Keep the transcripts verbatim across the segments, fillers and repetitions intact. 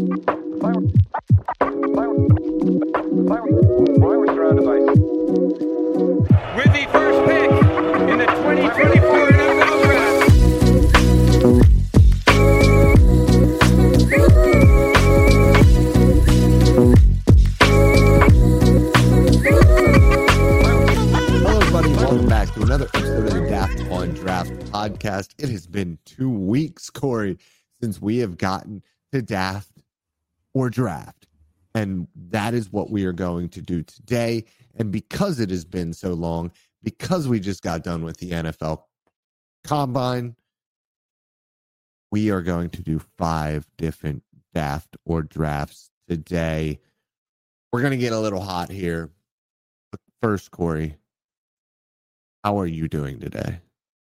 With the first pick in the twenty twenty-four N F L Draft. Hello, everybody. Welcome back to another episode of the Daft on Draft podcast. It has been two weeks, Corey, since we have gotten to Daft or Draft. And that is what we are going to do today. And because it has been so long, because we just got done with the N F L Combine, we are going to do five different Daft or Drafts today. We're going to get a little hot here. But first, Corey, how are you doing today?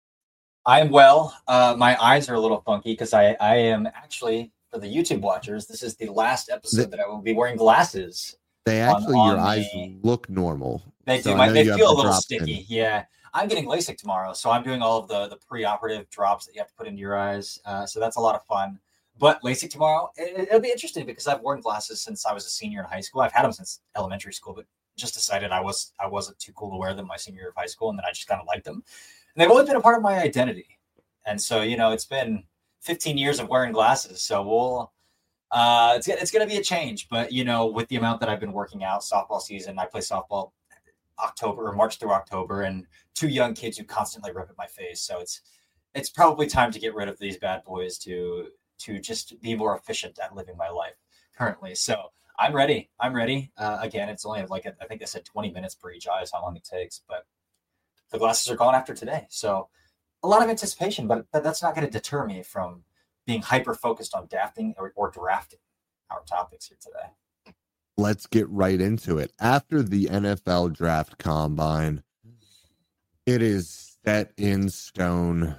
I am well. Uh, my eyes are a little funky because I, I am actually, for the YouTube watchers, this is the last episode the, that I will be wearing glasses. They actually, on, your on eyes the, look normal. They so do. My, they feel a little in. sticky. Yeah. I'm getting LASIK tomorrow, so I'm doing all of the, the pre-operative drops that you have to put into your eyes. Uh, so that's a lot of fun. But LASIK tomorrow, it, it'll be interesting because I've worn glasses since I was a senior in high school. I've had them since elementary school, but just decided I was I wasn't too cool to wear them my senior year of high school, and then I just kind of liked them. And they've always been a part of my identity. And so, you know, it's been fifteen years of wearing glasses. So we'll uh, it's it's going to be a change. But, you know, with the amount that I've been working out, softball season, I play softball October or March through October, and two young kids who constantly rip at my face. So it's it's probably time to get rid of these bad boys to to just be more efficient at living my life currently. So I'm ready. I'm ready. Uh, again, it's only like, I think I said twenty minutes per each eye is how long it takes, but the glasses are gone after today. So a lot of anticipation, but, but that's not going to deter me from being hyper-focused on drafting or, or drafting our topics here today. Let's get right into it. After the N F L Draft Combine, it is set in stone.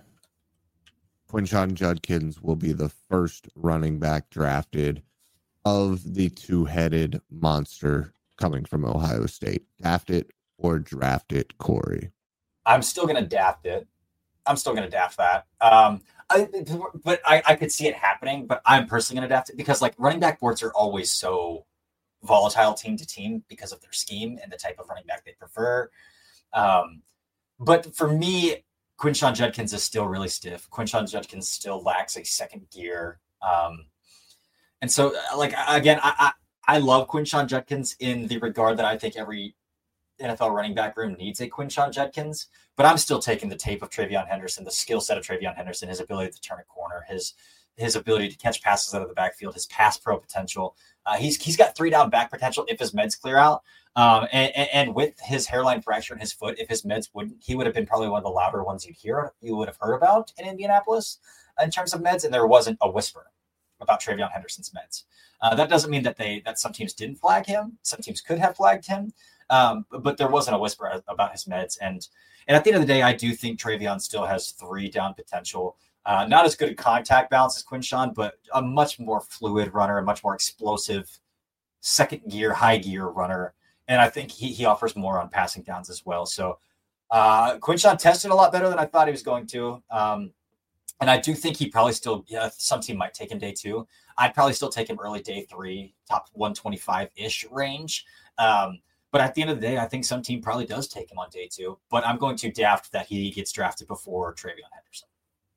Quinshon Judkins will be the first running back drafted of the two-headed monster coming from Ohio State. Draft it or draft it, Corey? I'm still going to draft it. I'm still going to draft that. Um, I, but I, I could see it happening, but I'm personally going to draft it because like running back boards are always so volatile team to team because of their scheme and the type of running back they prefer. Um, but for me, Quinshon Judkins is still really stiff. Quinshon Judkins still lacks a second gear. Um, and so, like, again, I, I, I love Quinshon Judkins in the regard that I think every N F L running back room needs a Quinshon Judkins, but I'm still taking the tape of TreVeyon Henderson, the skill set of TreVeyon Henderson, his ability to turn a corner, his his ability to catch passes out of the backfield, his pass pro potential. Uh, he's he's got three down back potential if his meds clear out. Um, and, and, and with his hairline fracture in his foot, if his meds wouldn't, he would have been probably one of the louder ones you'd hear, you would have heard about in Indianapolis in terms of meds. And there wasn't a whisper about TreVeyon Henderson's meds. Uh, that doesn't mean that they that some teams didn't flag him. Some teams could have flagged him. Um, but, but there wasn't a whisper about his meds. And and at the end of the day, I do think TreVeyon still has three down potential. Uh, not as good at contact balance as Quinshon, but a much more fluid runner, a much more explosive second gear, high gear runner. And I think he he offers more on passing downs as well. So uh, Quinshon tested a lot better than I thought he was going to. Um, and I do think he probably still, yeah, some team might take him day two. I'd probably still take him early day three, top one twenty-five-ish range. Um, but at the end of the day, I think some team probably does take him on day two. But I'm going to draft that he gets drafted before TreVeyon Henderson.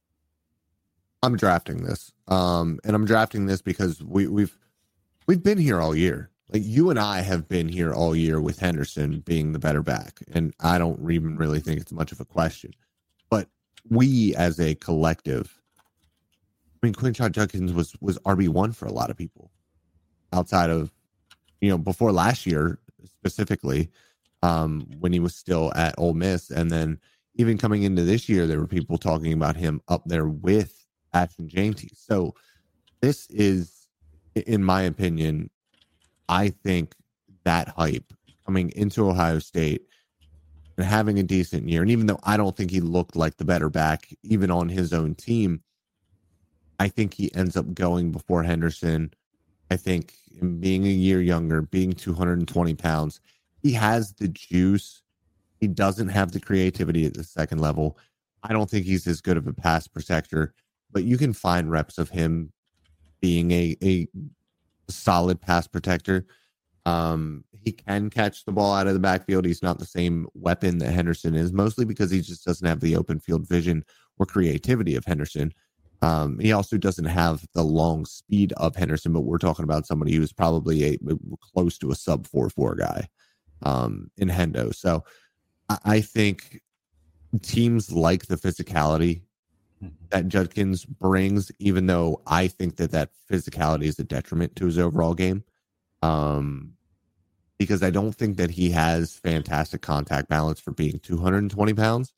I'm drafting this. Um, and I'm drafting this because we, we've we've been here all year. Like you and I have been here all year with Henderson being the better back. And I don't even really think it's much of a question. But we as a collective, I mean, Quinshon Judkins was was R B one for a lot of people outside of, you know, before last year specifically, um, when he was still at Ole Miss. And then even coming into this year, there were people talking about him up there with Ashton Jeanty. So this is, in my opinion, I think that hype coming into Ohio State and having a decent year. And even though I don't think he looked like the better back, even on his own team, I think he ends up going before Henderson. I think him being a year younger, being two hundred twenty pounds, he has the juice. He doesn't have the creativity at the second level. I don't think he's as good of a pass protector, but you can find reps of him being a, a solid pass protector. Um, he can catch the ball out of the backfield. He's not the same weapon that Henderson is, mostly because he just doesn't have the open field vision or creativity of Henderson. Um, he also doesn't have the long speed of Henderson, but we're talking about somebody who's probably a close to a sub four four guy um, in Hendo. So I, I think teams like the physicality that Judkins brings, even though I think that that physicality is a detriment to his overall game. Um, because I don't think that he has fantastic contact balance for being two hundred twenty pounds.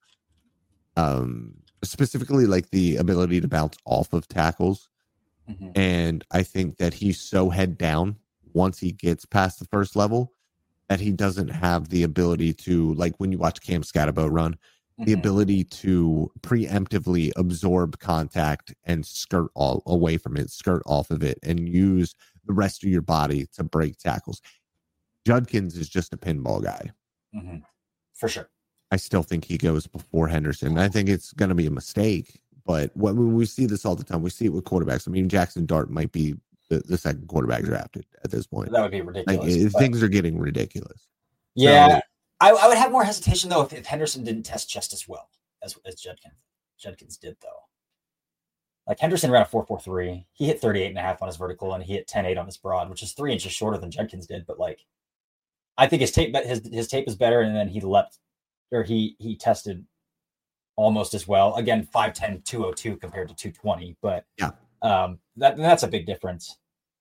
Um, specifically like the ability to bounce off of tackles. Mm-hmm. And I think that he's so head down once he gets past the first level that he doesn't have the ability to, like when you watch Cam Scatterbo run, mm-hmm. the ability to preemptively absorb contact and skirt all away from it, skirt off of it, and use the rest of your body to break tackles. Judkins is just a pinball guy. Mm-hmm. For sure. I still think he goes before Henderson. I think it's going to be a mistake, but what, we see this all the time. We see it with quarterbacks. I mean, Jackson Dart might be the, the second quarterback drafted at this point. That would be ridiculous. Like, things are getting ridiculous. Yeah. So, I, I would have more hesitation, though, if, if Henderson didn't test just as well as, as Judkins, Judkins did, though. Like, Henderson ran a four four three. He hit thirty-eight and a half on his vertical, and he hit ten eight on his broad, which is three inches shorter than Judkins did. But, like, I think his tape his, his tape is better, and then he leapt, or he he tested almost as well. Again, five ten, two oh two compared to two twenty, but yeah, um, that that's a big difference.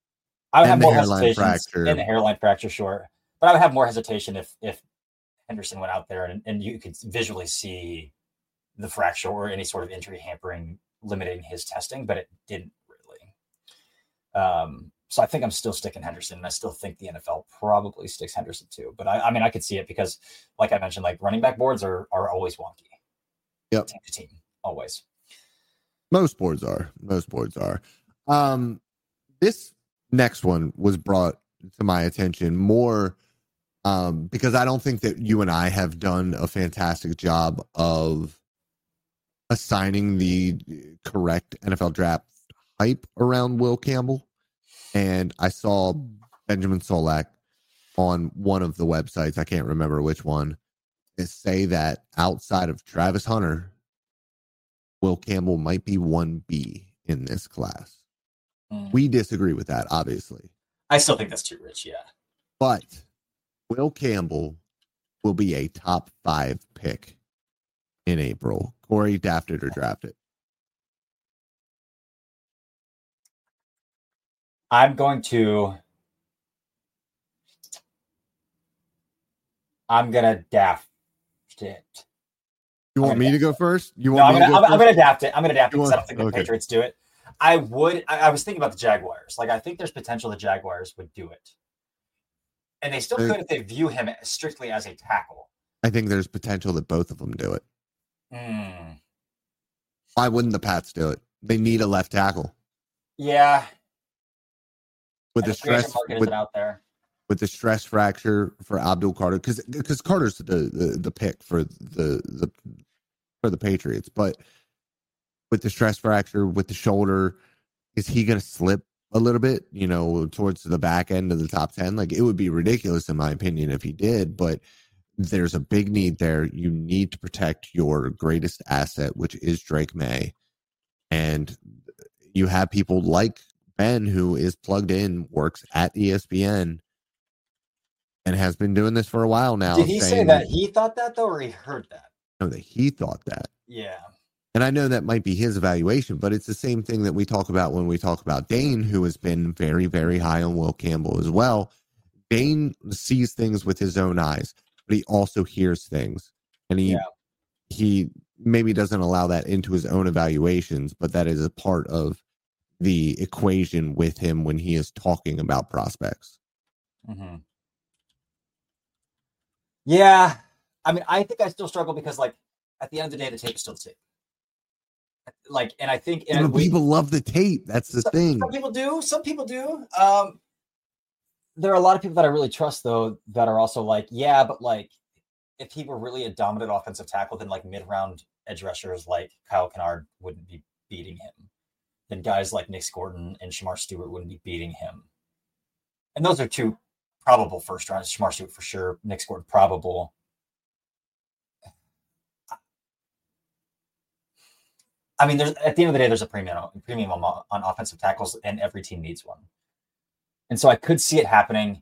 I would and have more hesitation in the hairline fracture, sure, but I would have more hesitation if if Henderson went out there and, and you could visually see the fracture or any sort of injury hampering, limiting his testing, but it didn't really. Um, so I think I'm still sticking Henderson, and I still think the N F L probably sticks Henderson too. But I, I mean, I could see it because, like I mentioned, like running back boards are are always wonky. Yep, team to team, always. Most boards are. Most boards are. Um, this next one was brought to my attention more um, because I don't think that you and I have done a fantastic job of assigning the correct N F L draft hype around Will Campbell. And I saw Benjamin Solak on one of the websites, I can't remember which one, say that outside of Travis Hunter, Will Campbell might be one B in this class. Mm. We disagree with that, obviously. I still think that's too rich, yeah. But Will Campbell will be a top five pick in April. Corey, drafted or drafted? I'm going to. I'm gonna daft it. You want me to go first? You no, want I'm me gonna, to go I'm, first? I'm gonna adapt it. I'm gonna adapt it because want, I don't think the okay. Patriots do it. I would. I, I was thinking about the Jaguars. Like, I think there's potential the Jaguars would do it, and they still I, could if they view him strictly as a tackle. I think there's potential that both of them do it. Mm. Why wouldn't the Pats do it? They need a left tackle. Yeah. With and the stress with, out there. with the stress fracture for Abdul Carter, because because Carter's the, the the pick for the the for the Patriots, but with the stress fracture with the shoulder, is he going to slip a little bit, you know, towards the back end of the top ten? Like, it would be ridiculous in my opinion if he did, but there's a big need there. You need to protect your greatest asset, which is Drake May, and you have people like Ben, who is plugged in, works at E S P N, and has been doing this for a while now. Did he say that he thought that, though, or he heard that? No, that he thought that. Yeah. And I know that might be his evaluation, but it's the same thing that we talk about when we talk about Dane, who has been very, very high on Will Campbell as well. Dane sees things with his own eyes, but he also hears things. And he, yeah. he maybe doesn't allow that into his own evaluations, but that is a part of the equation with him when he is talking about prospects. Mm-hmm. Yeah. I mean, I think I still struggle because, like, at the end of the day, the tape is still the tape. Like, and I think and and people we, love the tape. That's the some, thing. Some people do. Some people do. Um, there are a lot of people that I really trust, though, that are also like, yeah, but like, if he were really a dominant offensive tackle, then like mid-round edge rushers like Kyle Kennard wouldn't be beating him. Then guys like Nick Gordon and Shamar Stewart wouldn't be beating him. And those are two probable first rounds. Shemar Stewart for sure. Nick Gordon probable. I mean, there's at the end of the day, there's a premium premium on, on offensive tackles, and every team needs one. And so I could see it happening.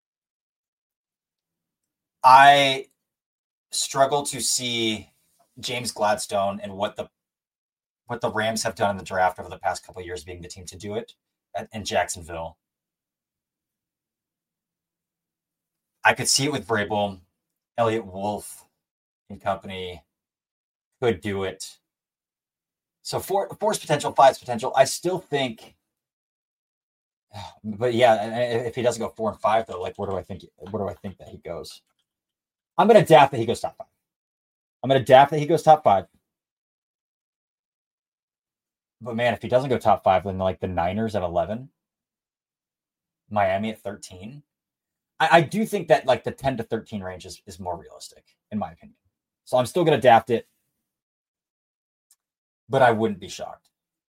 I struggle to see James Gladstone and what the what the Rams have done in the draft over the past couple of years being the team to do it at, in Jacksonville. I could see it with Vrabel, Elliott Wolf and company could do it. So four, four's potential, five's potential. I still think, but yeah, if he doesn't go four and five though, like where do I think? Where do I think that he goes? I'm going to daft that he goes top five. I'm going to daft that he goes top five. But man, if he doesn't go top five, then like the Niners at eleven, Miami at thirteen. I, I do think that like the ten to thirteen range is, is more realistic, in my opinion. So I'm still going to daft it, but I wouldn't be shocked.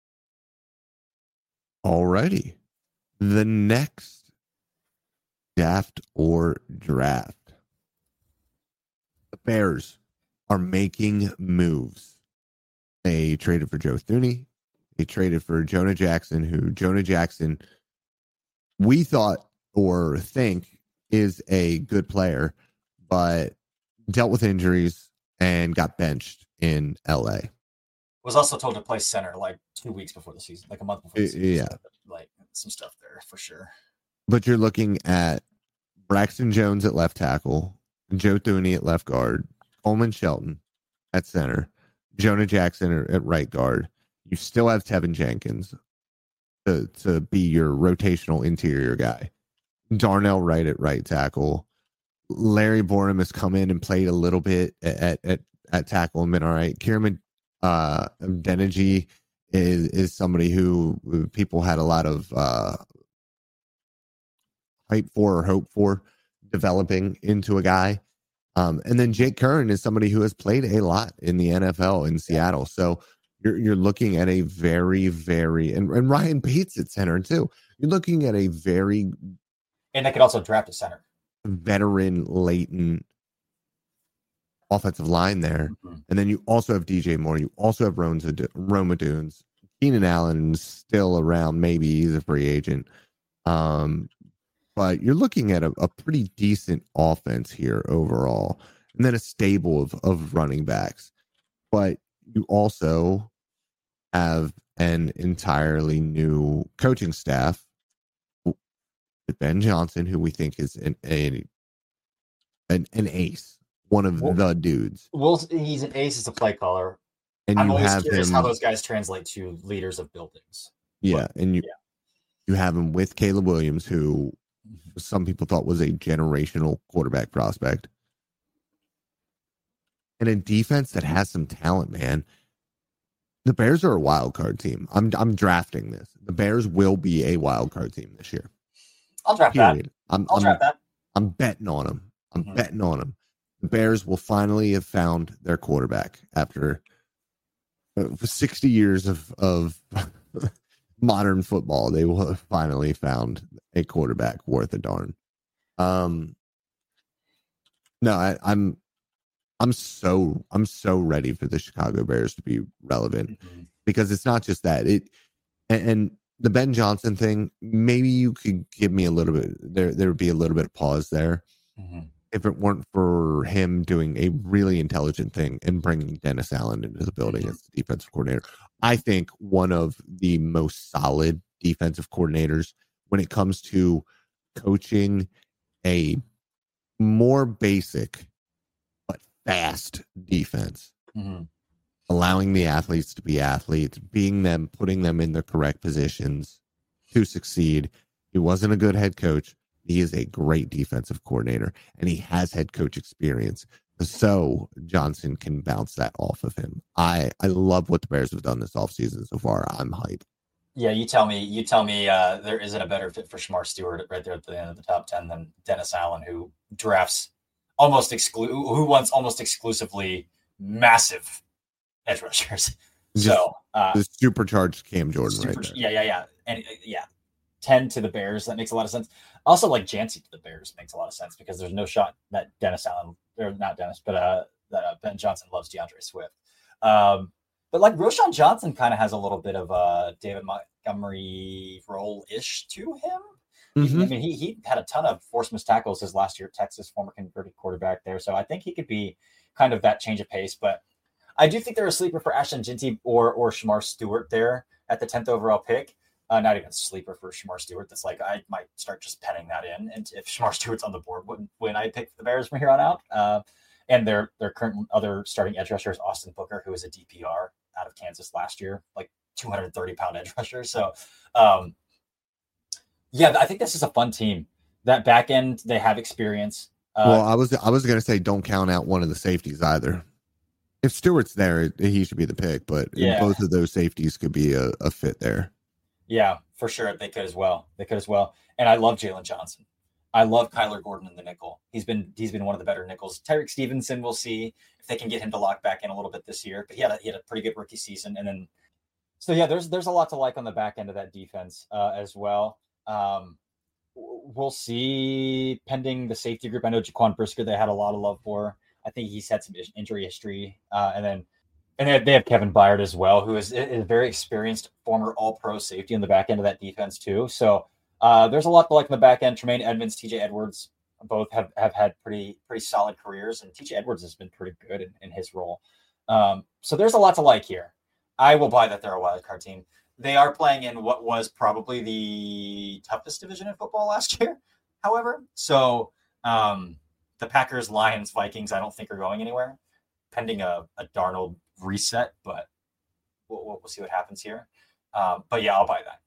Alrighty. The next daft or draft. The Bears are making moves. They traded for Joe Thuney. They traded for Jonah Jackson, who Jonah Jackson, we thought or think is a good player, but dealt with injuries and got benched in L A. Was also told to play center like two weeks before the season, like a month before the season. Yeah. Like some stuff there for sure. But you're looking at Braxton Jones at left tackle, Joe Thuney at left guard, Coleman Shelton at center, Jonah Jackson at right guard. You still have Tevin Jenkins to, to be your rotational interior guy. Darnell Wright at right tackle. Larry Borum has come in and played a little bit at at, at tackle and been all right. Kieran uh, Denergy is is somebody who people had a lot of uh, hype for or hope for developing into a guy. Um, and then Jake Curran is somebody who has played a lot in the N F L in Seattle. So you're you're looking at a very, very and, and Ryan Bates at center too. You're looking at a very and they could also draft a center. Veteran latent offensive line there. Mm-hmm. And then you also have D J Moore. You also have Rome Odunze. Keenan Allen's still around. Maybe he's a free agent. Um, but you're looking at a, a pretty decent offense here overall. And then a stable of, of running backs. But you also have an entirely new coaching staff with Ben Johnson, who we think is an a, an, an ace. One of well, the dudes. Well, he's an ace as a play caller. And I'm you always have curious him, how those guys translate to leaders of buildings. Yeah, but, and you yeah. you have him with Caleb Williams, who some people thought was a generational quarterback prospect. And a defense that has some talent, man. The Bears are a wild card team. I'm I'm drafting this. The Bears will be a wild card team this year. I'll draft Period. that. I'm, I'll I'm, draft that. I'm betting on them. I'm mm-hmm. betting on them. The Bears will finally have found their quarterback after sixty years of, of modern football. They will have finally found a quarterback worth a darn. Um, no, I, I'm, I'm so, I'm so ready for the Chicago Bears to be relevant mm-hmm. because it's not just that it, and, and the Ben Johnson thing. Maybe you could give me a little bit there. There would be a little bit of pause there. Mm-hmm. If it weren't for him doing a really intelligent thing and bringing Dennis Allen into the building as the defensive coordinator. I think one of the most solid defensive coordinators when it comes to coaching a more basic but fast defense, mm-hmm. allowing the athletes to be athletes, being them, putting them in the correct positions to succeed. He wasn't a good head coach. He is a great defensive coordinator, and he has head coach experience. So Johnson can bounce that off of him. I, I love what the Bears have done this offseason so far. I'm hyped. Yeah, you tell me. You tell me uh, there isn't a better fit for Shemar Stewart right there at the end of the top ten than Dennis Allen, who drafts almost exclu- who wants almost exclusively massive edge rushers. Just so uh, the supercharged Cam Jordan super, right there. Yeah, yeah, yeah, and uh, yeah. ten to the Bears. That makes a lot of sense. Also, like Jancy to the Bears makes a lot of sense because there's no shot that Dennis Allen, or not Dennis, but uh, that uh, Ben Johnson loves DeAndre Swift. Um, but like Roschon Johnson kind of has a little bit of a David Montgomery role-ish to him. Mm-hmm. I mean, he he had a ton of forced missed tackles his last year at Texas, former converted quarterback there. So I think he could be kind of that change of pace. But I do think they're a sleeper for Ashton Jeanty or or Shamar Stewart there at the tenth overall pick. Uh, not even a sleeper for Shamar Stewart. That's like, I might start just penning that in. And if Shamar Stewart's on the board, when, when I pick the Bears from here on out. Uh, and their their current other starting edge rusher is Austin Booker, who is a D P R out of Kansas last year, like two hundred thirty pound edge rusher. So, um, yeah, I think this is a fun team. That back end, they have experience. Uh, well, I was I was going to say don't count out one of the safeties either. If Stewart's there, he should be the pick, but yeah. both of those safeties could be a, a fit there. Yeah, for sure. They could as well. They could as well. And I love Jalen Johnson. I love Kyler Gordon in the nickel. He's been he's been one of the better nickels. Tyreek Stevenson, we'll see if they can get him to lock back in a little bit this year. But he had a, he had a pretty good rookie season. And then, so yeah, there's there's a lot to like on the back end of that defense uh, as well. Um, we'll see pending the safety group. I know Jaquan Brisker they had a lot of love for. I think he's had some injury history. Uh, and then and they have, they have Kevin Byard as well, who is, is a very experienced former all-pro safety on the back end of that defense too. So uh, there's a lot to like in the back end. Tremaine Edmonds, T J Edwards, both have, have had pretty pretty solid careers. And T J Edwards has been pretty good in, in his role. Um, so there's a lot to like here. I will buy that they're a wild card team. They are playing in what was probably the toughest division in football last year, however. So um, the Packers, Lions, Vikings, I don't think are going anywhere, pending a, a Darnold reset, but we'll, we'll see what happens here. Um, but yeah, I'll buy that.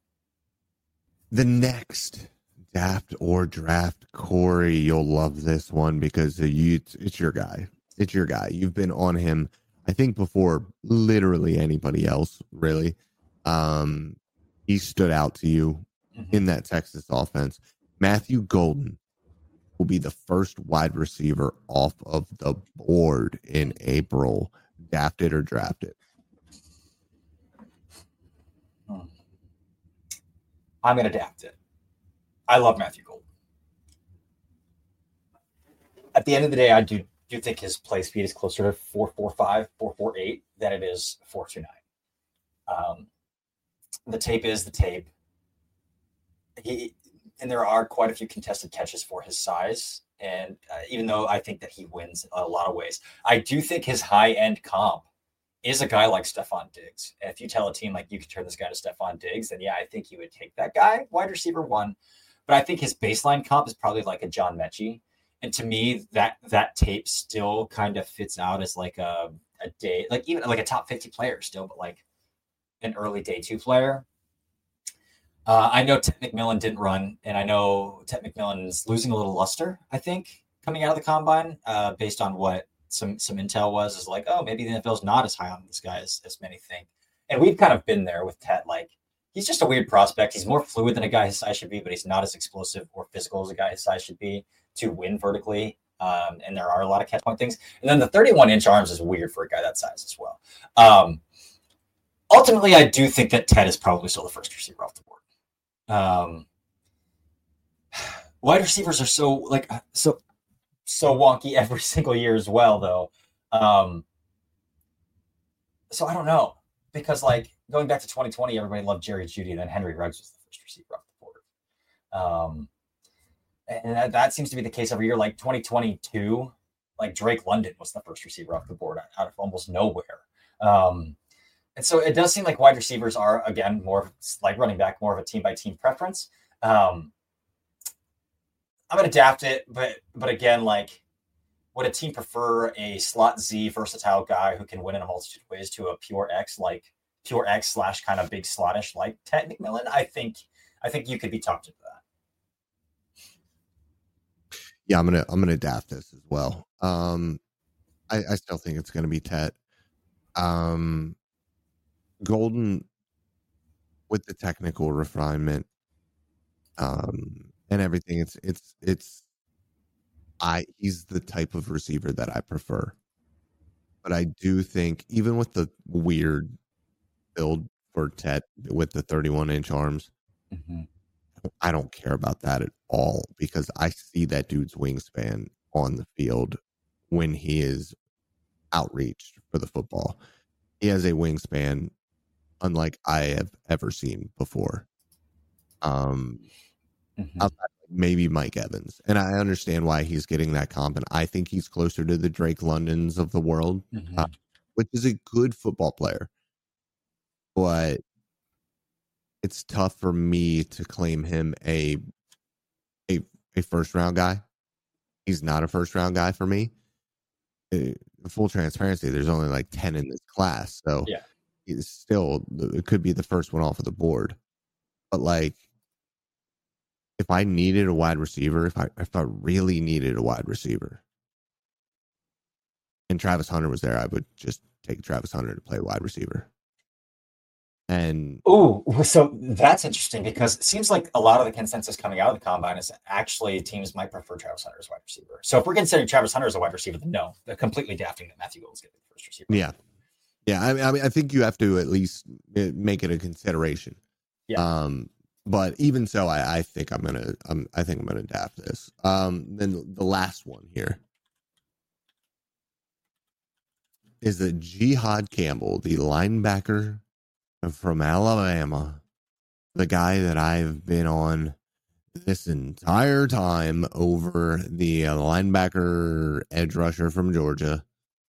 The next Daft or Draft, Corey, you'll love this one because you, it's, it's your guy. It's your guy. You've been on him, I think, before literally anybody else, really. Um, he stood out to you mm-hmm. in that Texas offense. Matthew Golden will be the first wide receiver off of the board in April. Drafted or drafted? Hmm. I'm going to draft it. I love Matthew Golden. At the end of the day, I do do think his play speed is closer to four four five, four four eight than it is four two nine. Um, the tape is the tape. He and there are quite a few contested catches for his size. And uh, even though I think that he wins a lot of ways, I do think his high-end comp is a guy like Stephon Diggs. And if you tell a team like you could turn this guy to Stephon Diggs, then yeah, I think you would take that guy, wide receiver one. But I think his baseline comp is probably like a John Mechie. And to me, that that tape still kind of fits out as like a, a day, like even like a top fifty player still, but like an early day two player. Uh, I know Ted McMillan didn't run, and I know Ted McMillan's losing a little luster, I think, coming out of the combine, uh, based on what some some intel was, is like, oh, maybe the N F L's not as high on this guy as, as many think. And we've kind of been there with Ted. Like, he's just a weird prospect. He's more fluid than a guy his size should be, but he's not as explosive or physical as a guy his size should be to win vertically. Um, and there are a lot of catch point things. And then the thirty-one inch arms is weird for a guy that size as well. Um, ultimately, I do think that Ted is probably still the first receiver off the board. Um, wide receivers are so like so so wonky every single year as well, though. Um, so I don't know, because like going back to twenty twenty, everybody loved Jerry Jeudy, and then Henry Ruggs was the first receiver off the board. Um, and that, that seems to be the case every year. Like twenty twenty-two, like Drake London was the first receiver off the board out of almost nowhere. Um, And so it does seem like wide receivers are, again, more of, like running back, more of a team-by-team preference. Um, I'm going to adapt it, but but again, like, would a team prefer a slot Z versatile guy who can win in a multitude of ways to a pure X, like pure X slash kind of big slottish like Ted McMillan? I think I think you could be talked into that. Yeah, I'm gonna I'm gonna adapt this as well. Um, I, I still think it's gonna be Ted. Um. Golden, with the technical refinement um, and everything, it's it's it's I he's the type of receiver that I prefer. But I do think, even with the weird build for Ted with the thirty-one inch arms, mm-hmm. I don't care about that at all because I see that dude's wingspan on the field when he is outreached for the football. He has a wingspan unlike I have ever seen before. Um, Mhm. outside of maybe Mike Evans, and I understand why he's getting that comp, and I think he's closer to the Drake Londons of the world, Mhm. uh, which is a good football player, but it's tough for me to claim him a a a first round guy. He's not a first round guy for me. Uh, full transparency, there's only like ten in this class, so Yeah. it's still it could be the first one off of the board. But like, if I needed a wide receiver, if I if I really needed a wide receiver, and Travis Hunter was there, I would just take Travis Hunter to play wide receiver. And Ooh, so that's interesting because it seems like a lot of the consensus coming out of the combine is actually teams might prefer Travis Hunter as wide receiver. So if we're considering Travis Hunter as a wide receiver, then no, they're completely drafting that Matthew Gould is going to be the first receiver. yeah, yeah, I mean, I mean, I think you have to at least make it a consideration. Yeah. Um, but even so, I, I think I'm gonna, I'm, I think I'm gonna adapt this. Um, then the last one here is a Jihad Campbell, the linebacker from Alabama, the guy that I've been on this entire time over the linebacker edge rusher from Georgia.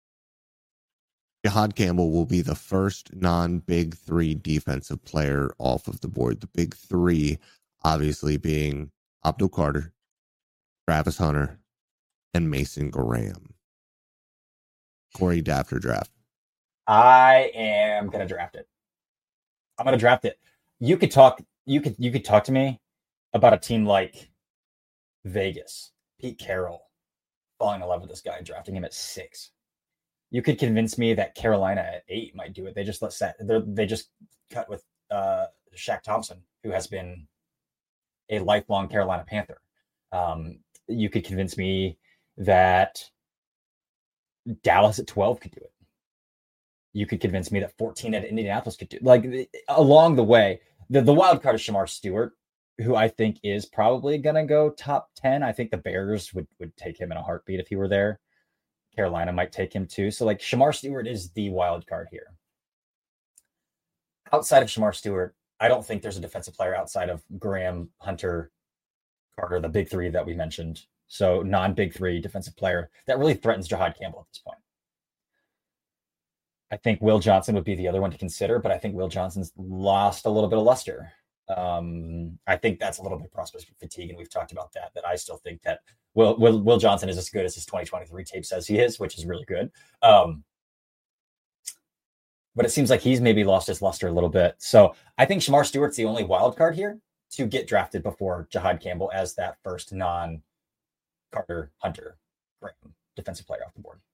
Jihad Campbell will be the first non-big three defensive player off of the board. The big three, obviously, being Abdul Carter, Travis Hunter, and Mason Graham. Corey, draft or draft? I am going to draft it. I'm going to draft it. You could talk. You could you could talk to me about a team like Vegas, Pete Carroll, falling in love with this guy, drafting him at six. You could convince me that Carolina at eight might do it. They just let set. They just cut with uh, Shaq Thompson, who has been a lifelong Carolina Panther. Um, you could convince me that Dallas at twelve could do it. You could convince me that fourteen at Indianapolis could do it. Like along the way, the, the wild card is Shamar Stewart, who I think is probably going to go top ten. I think the Bears would, would take him in a heartbeat if he were there. Carolina might take him too. So like Shamar Stewart is the wild card here. Outside of Shamar Stewart, I don't think there's a defensive player outside of Graham, Hunter, Carter, the big three that we mentioned. So non-big three defensive player that really threatens Jihad Campbell at this point. I think Will Johnson would be the other one to consider, but I think Will Johnson's lost a little bit of luster. Um, I think that's a little bit prospect fatigue, and we've talked about that. That I still think that Will Will, Will Johnson is as good as his twenty twenty-three tape says he is, which is really good. Um, but it seems like he's maybe lost his luster a little bit. So I think Shamar Stewart's the only wild card here to get drafted before Jihad Campbell as that first non-Carter Hunter Graham defensive player off the board.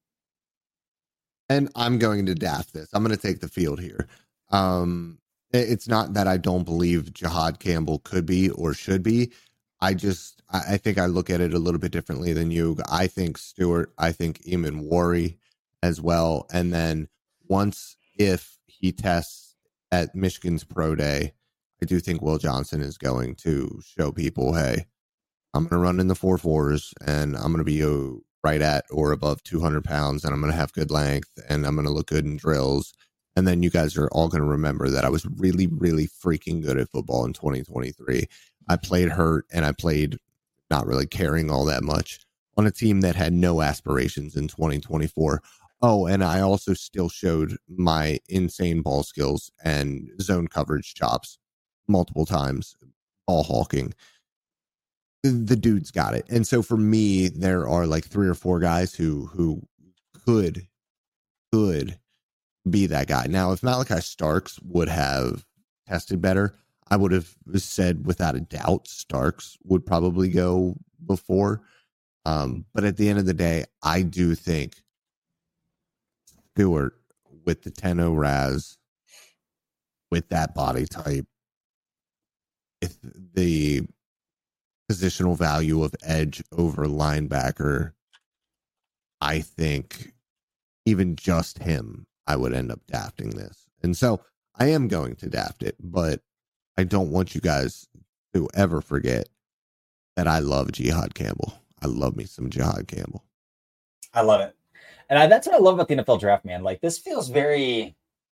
And I'm going to draft this. I'm going to take the field here. Um, it's not that I don't believe Jihad Campbell could be or should be. I just, I think I look at it a little bit differently than you. I think Stewart, I think Eamon Worry as well. And then once, if he tests at Michigan's Pro Day, I do think Will Johnson is going to show people, hey, I'm going to run in the four fours and I'm going to be a right at or above two hundred pounds, and I'm going to have good length, and I'm going to look good in drills. And then you guys are all going to remember that I was really, really freaking good at football in twenty twenty-three. I played hurt, and I played not really caring all that much on a team that had no aspirations in twenty twenty-four. Oh, and I also still showed my insane ball skills and zone coverage chops multiple times, ball hawking. The dude's got it. And so for me, there are like three or four guys who who could could be that guy. Now, if Malachi Starks would have tested better, I would have said without a doubt Starks would probably go before. Um, but at the end of the day, I do think Stewart with the ten oh Raz, with that body type, if the positional value of edge over linebacker, I think even just him, I would end up drafting this. And so I am going to draft it, but I don't want you guys to ever forget that I love Jihad Campbell. I love me some Jihad Campbell. I love it. And I, that's what I love about the N F L draft, man. Like, this feels very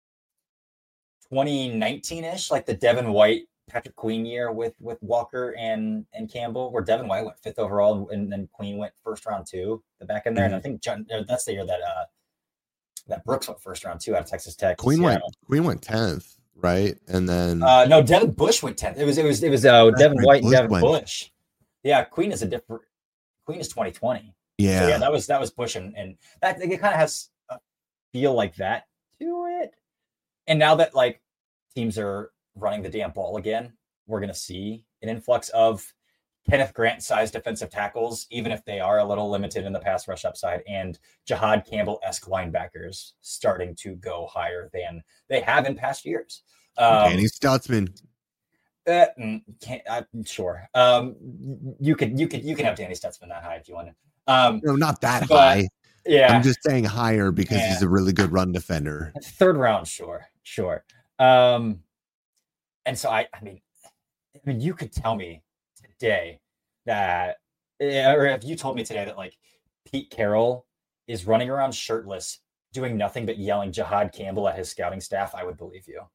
twenty nineteen-ish, like the Devin White, Patrick Queen year with with Walker and and Campbell, where Devin White went fifth overall and then Queen went first round two, the back end there. Mm-hmm. And I think John, that's the year that uh that Brooks went first round two out of Texas Tech. Queen went Queen went tenth, right? And then uh no, Devin Bush went tenth. It was it was it was uh Devin White and Devin went. Bush. Yeah, Queen is a different Queen is twenty twenty. Yeah, so yeah, that was that was Bush and, and that it kind of has a feel like that to it. And now that like teams are running the damn ball again, we're going to see an influx of Kenneth Grant-sized defensive tackles, even if they are a little limited in the pass rush upside, and Jihad Campbell-esque linebackers starting to go higher than they have in past years. Um, Danny Stutzman. Uh, can't, I'm sure. Um, you could you could you can have Danny Stutzman that high if you want to. Um, no, not that but, high. Yeah, I'm just saying higher because yeah. he's a really good run defender. Third round, sure, sure. Um, and so I, I mean, I mean, you could tell me today that, or if you told me today that like Pete Carroll is running around shirtless, doing nothing but yelling Jihad Campbell at his scouting staff, I would believe you.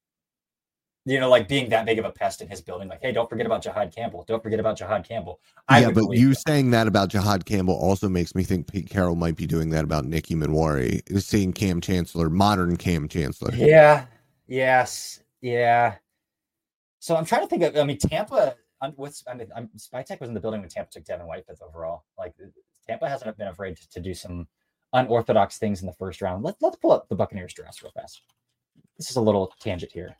You know, like being that big of a pest in his building, like, hey, don't forget about Jihad Campbell. Don't forget about Jihad Campbell. I yeah, but you you. saying that about Jihad Campbell also makes me think Pete Carroll might be doing that about Nicky Manwari, seeing Cam Chancellor, modern Cam Chancellor. Yeah. Yes. Yeah. So I'm trying to think of, I mean, Tampa, what's, I mean, I'm, Spytech was in the building when Tampa took Devin White fifth overall. Like, Tampa hasn't been afraid to, to do some unorthodox things in the first round. Let, let's pull up the Buccaneers draft real fast. This is a little tangent here.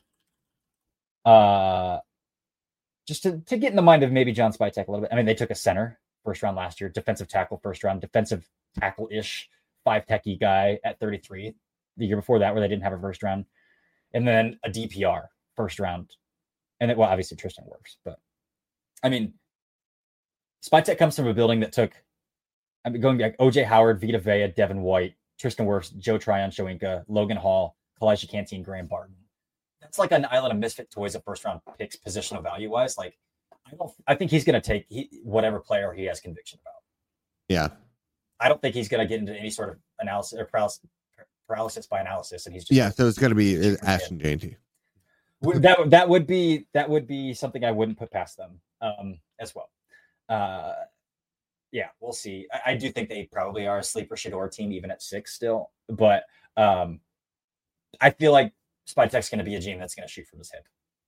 Uh, just to, to get in the mind of maybe John Spytech a little bit. I mean, they took a center first round last year, defensive tackle first round, defensive tackle-ish, five techie guy at thirty-three. The year before that, where they didn't have a first round. And then a D P R first round. And it, well, obviously Tristan Wirfs, but I mean, Spytech comes from a building that took, I mean, going back, O J Howard, Vita Vea, Devin White, Tristan Wirfs, Joe Tryon-Shoyinka, Logan Hall, Kalijah Canteen, Graham Barton. That's like an island of misfit toys of first round picks, positional value wise. Like, I don't, I think he's going to take he, whatever player he has conviction about. Yeah. I don't think he's going to get into any sort of analysis or paralysis, paralysis by analysis. And he's just, yeah. So it's going to be Ashton Dainty. That that would be that would be something I wouldn't put past them um, as well. Uh, yeah, we'll see. I, I do think they probably are a sleeper Shedeur team even at six still, but um, I feel like Spytech's going to be a team that's going to shoot from his hip.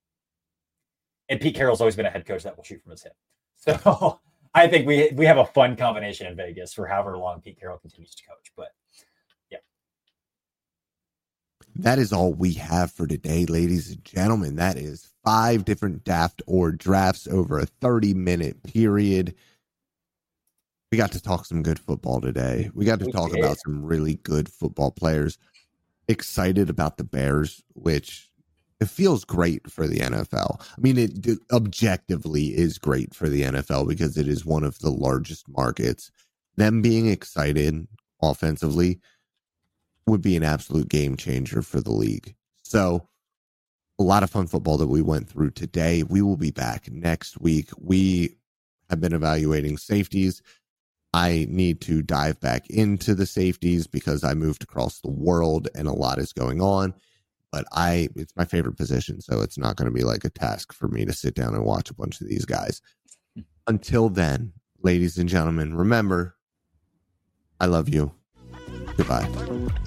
And Pete Carroll's always been a head coach that will shoot from his hip. So I think we we have a fun combination in Vegas for however long Pete Carroll continues to coach. But yeah. That is all we have for today, ladies and gentlemen. That is five different daft or drafts over a thirty minute period. We got to talk some good football today. We got to we talk did. about some really good football players. Excited about the Bears, which it feels great for the N F L. I mean, it objectively is great for the N F L because it is one of the largest markets. Them being excited offensively would be an absolute game changer for the league. So a lot of fun football that we went through today. We will be back next week. We have been evaluating safeties. I need to dive back into the safeties because I moved across the world and a lot is going on, but I, it's my favorite position. So it's not going to be like a task for me to sit down and watch a bunch of these guys. Until then, ladies and gentlemen, remember, I love you. Goodbye.